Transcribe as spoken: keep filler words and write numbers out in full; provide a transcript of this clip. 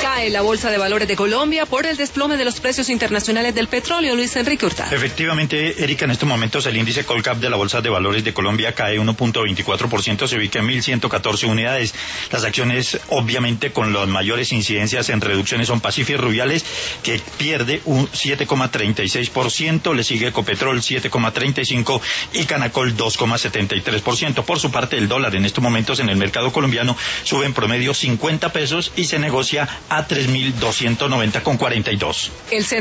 Cae la Bolsa de Valores de Colombia por el desplome de los precios internacionales del petróleo. Luis Enrique Hurtado. Efectivamente, Erika, en estos momentos el índice Colcap de la Bolsa de Valores de Colombia cae uno punto veinticuatro por ciento, se ubica en mil ciento catorce unidades. Las acciones, obviamente, con las mayores incidencias en reducciones son Pacífico Rubiales, que pierde un siete coma treinta y seis por ciento, le sigue Ecopetrol siete coma treinta y cinco por ciento y Canacol dos coma setenta y tres por ciento. Por su parte, el dólar en estos momentos en el mercado colombiano sube en promedio cincuenta pesos y se negocia a tres mil doscientos noventa con cuarenta y dos. El